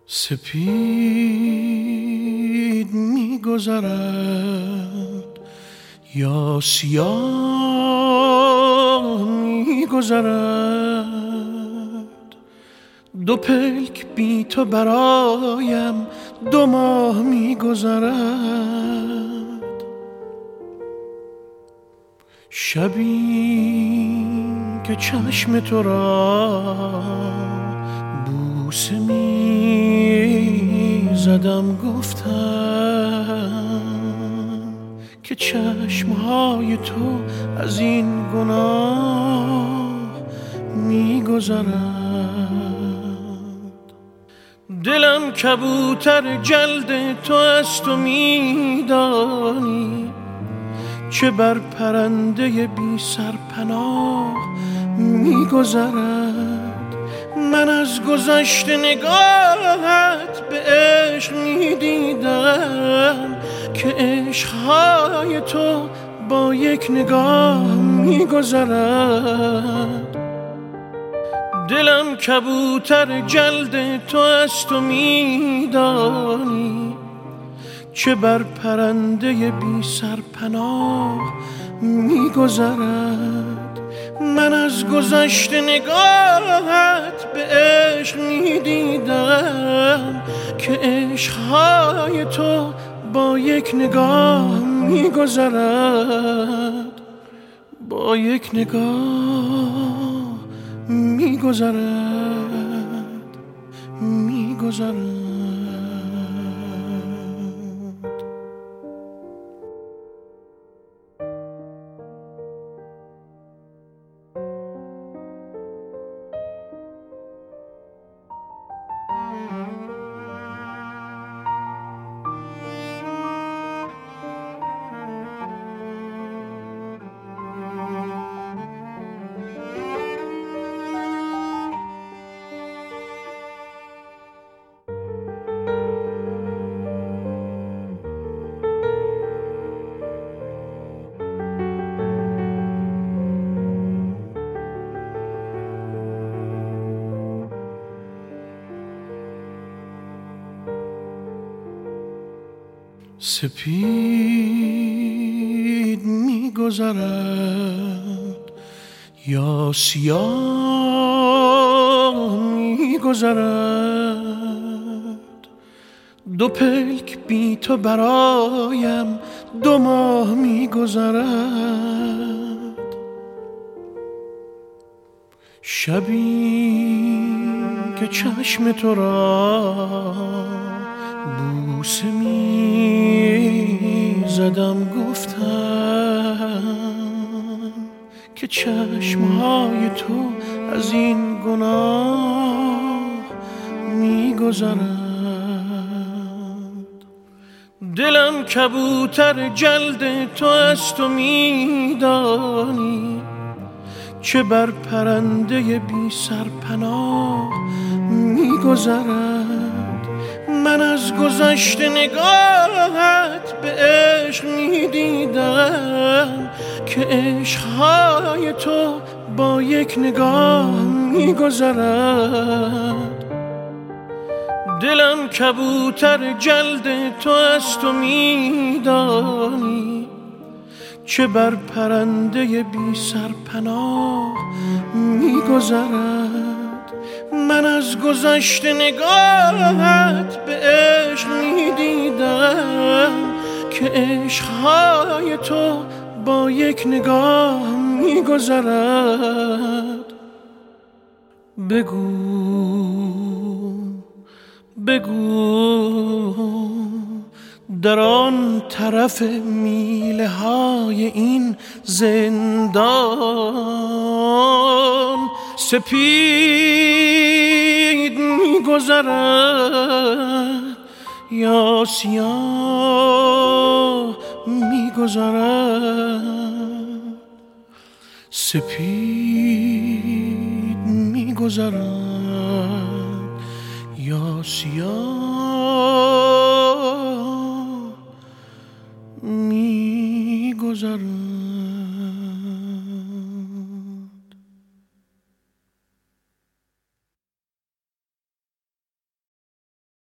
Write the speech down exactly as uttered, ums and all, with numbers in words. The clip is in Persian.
سپید می گذرد یا سیاه می گذرد، دو پلک بی تو برایم دو ماه می گذرد. شبی که چشم تو را بوسه می زدم، گفتم که چشمهای تو از این گناه می گذرد. دلم کبوتر جلد تو است و می دانی چه بر پرنده بی سرپناه می گذرد. من از گذشت نگاهت به عشق می دیدم که عشقهای تو با یک نگاه می گذرد. دلم کبوتر جلد تو است و می دانی چه بر پرنده بی سرپناه می گذرد. من از گذشت نگاهت به عشق می دیدم که عشقهای تو با یک نگاه می گذرد، با یک نگاه می گذرد، می گذرد. سپید می گذرد یا سیاه می گذرد، دو پلک بی تو برایم دو ماه می گذرد. شبی که چشم تو را بوسه می زدم، گفتم که چشمهای تو از این گناه می گذرد. دلم کبوتر جلد تو است و می دانی چه بر پرنده بی سرپناه می گذرد. من از گذشت نگاهت به عشق می دیدم که عشقهای تو با یک نگاه می گذرد. دلم کبوتر جلد تو است و می دانی چه بر پرنده بی سرپناه می گذرد. من از گذشت نگاهت به عشق می دیدم که عشقهای تو با یک نگاه می گذرد. بگو بگو در آن طرف میله های این زندان سپید می گذرد یا سیاه می گذرد. سپید می گذرد یا سیاه می گذرد.